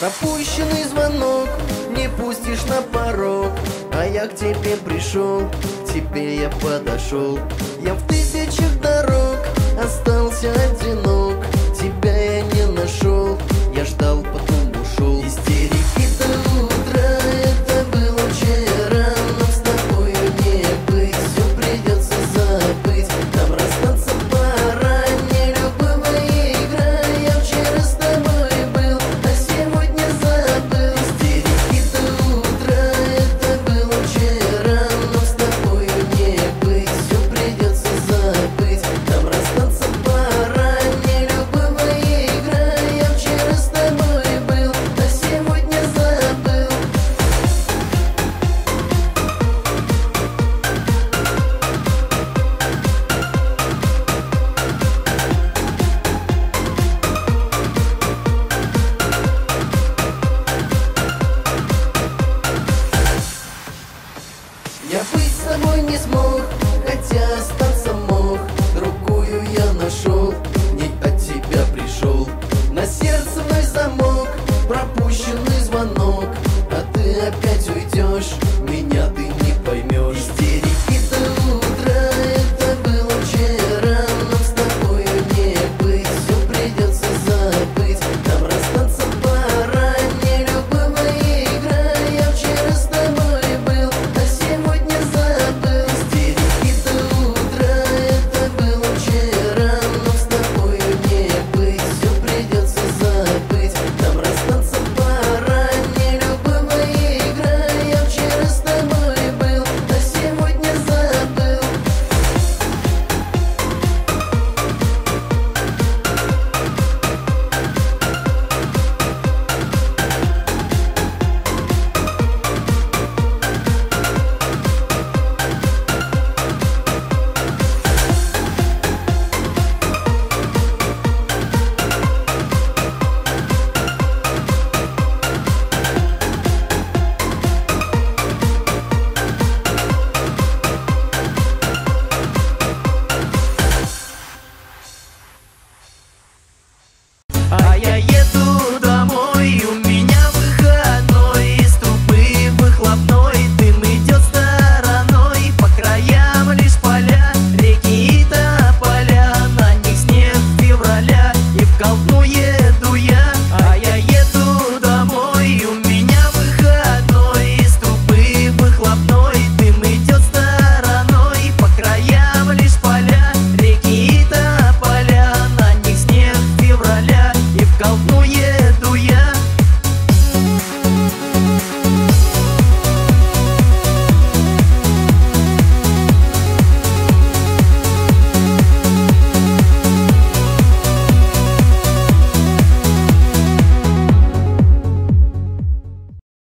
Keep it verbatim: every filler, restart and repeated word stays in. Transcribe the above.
Пропущенный звонок, не пустишь на порог, а я к тебе пришел, к тебе я подошел. Я в тысячах дорог остался одинок, тебя я не нашел, я ждал, потом ушел. Истерики до утра, это было вчера, но с тобою не быть, все придется забыть. Нам расстаться пора, не любовая игра. Я вчера с тобой был, а сегодня забыл. Истерики до утра, это было вчера, но с тобою не быть, все придется забыть. Нам расстаться пора, не любовая игра. Я вчера с тобой был, а сегодня забыл. Я быть с тобой не смог, хотя остаться мог. Другую я нашел, не от тебя пришел. На сердце мой замок, пропущенный звонок, а ты опять уйдешь, меня ты не поймешь. Истерики до утра, это было вчера, но с тобою не быть, все придется забыть. Нам расстаться пора, не любовая игра. Я вчера с тобой был, а сегодня забыл. Истерики до утра, это было вчера, но с тобою не быть, все придется забыть. Нам расстаться пора, не любовая игра. Я вчера с тобой был, а сегодня забыл. Ай-яй-яй.